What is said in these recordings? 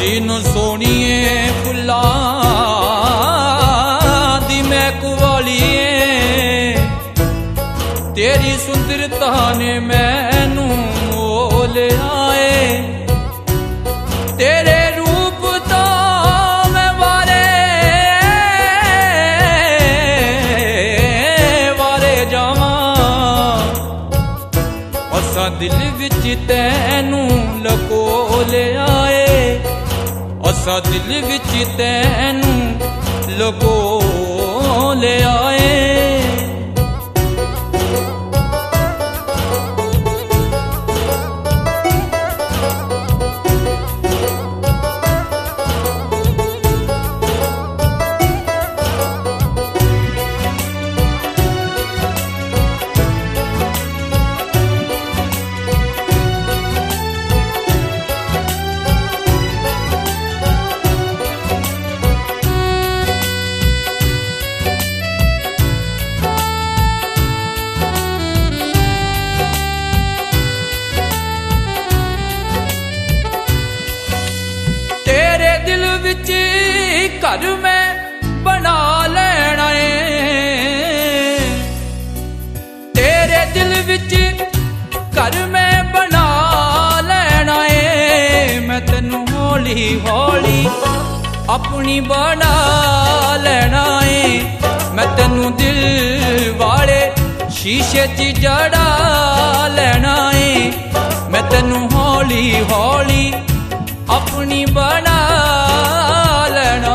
इन सोनिए फुल्ला दी महक वालिए तेरी सुंदरता ने मैनू मोल आए तेरे रूप तो मैं वारे वारे जावा असा दिल विच तैनू लको ले आए असा दिल विच तैनू लको ले आए घर में बना लेना है तेरे दिल विच घर में बना लेना है मैं तेनू हौली हौली अपनी बना लेना है मैं तेनू दिल वाले शीशे च जड़ा लेना है मैं तेनू हौली हौली अपनी बना लेना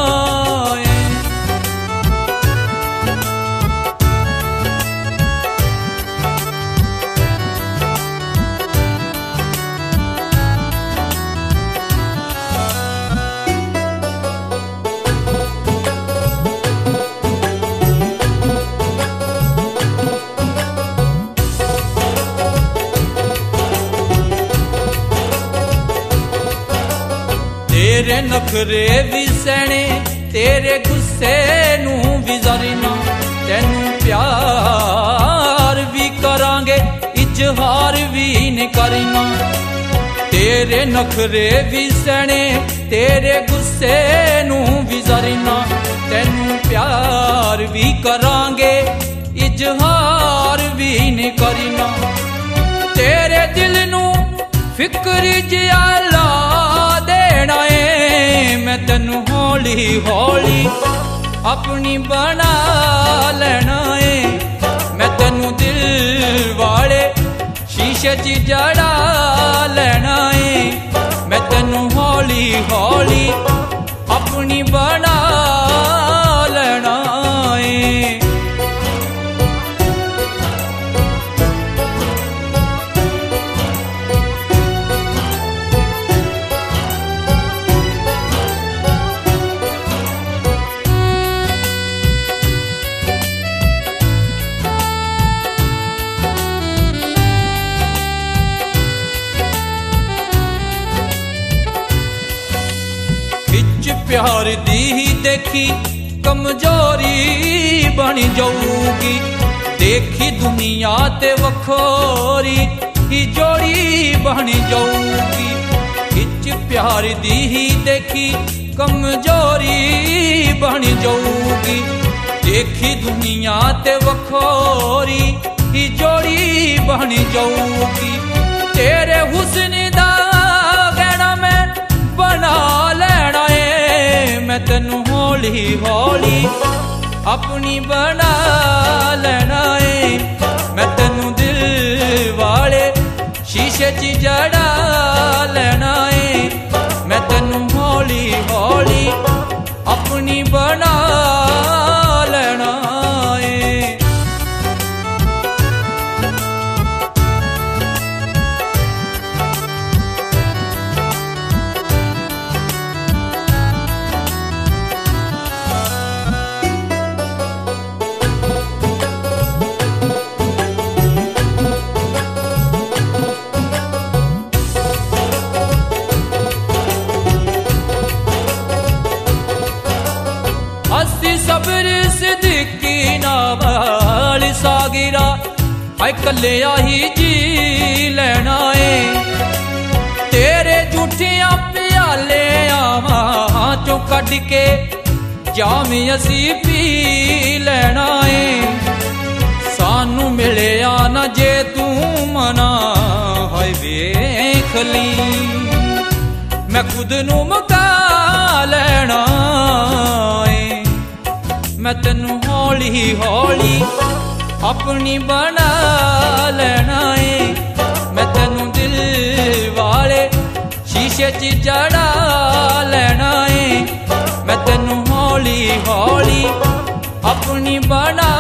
तेरे नखरे भी सहने तेरे गुस्से नू भी जरना तेनू प्यार भी करांगे इजहार भी नहीं करना तेरे नखरे भी सहने तेरे गुस्से नू भी जरना तेनू प्यार भी करांगे इजहार भी नहीं करना तेरे दिल नू फिक्र जियाला देना है मैं तेनू हौली हौली अपनी बना लेना है मैं तेनू दिल वाले शीशे च जड़ा लेना है मैं तेनू हौली हौली अपनी बना लेना है प्यार दी ही देखी कमजोरी बनी जाऊगी देखी दुनिया ते वखोरी ही जोड़ी बनी जाऊगी हिच प्यार दी ही देखी कमजोरी बनी जाऊगी देखी दुनिया ते वखोरी ही जोड़ी बनी जाऊगी तेरे हुस्न दा गहना मैं बना लेना है मैं तेनू हौली हौली अपनी बना लेना है मैं तेनू दिल वाले शीशे च जड़ा लेना है मैं तेनू हौली हौली अपनी बना लेना है सागिरा हाय कलिया ही जी लेना है तेरे झूठिया प्याले ਕੱਢ ਕੇ ਜਾਮ ਅਸੀਂ ਪੀ ਲੈਣਾ ਏ। ਸਾਨੂੰ ਮਿਲਿਆ ਨਾ ਜੇ ਤੂੰ ਮਨਾ ਹਾਏ ਵੇਖ ਲਈ ਮੈਂ ਖੁਦ ਨੂੰ ਮੁਕਾ ਲੈਣਾ ਏ। ਮੈਂ ਤੈਨੂੰ ਹੌਲੀ ਹੌਲੀ ਆਪਣੀ ਬਣਾ ਲੈਣਾ ਏ। ਮੈਂ ਤੈਨੂੰ ਦਿਲ ਵਾਲੇ ਸ਼ੀਸ਼ੇ 'ਚ ਜੜਾ ਲੈਣਾ ਏ। ਮੈਂ ਤੈਨੂੰ ਹੌਲੀ ਹੌਲੀ ਆਪਣੀ ਬਣਾ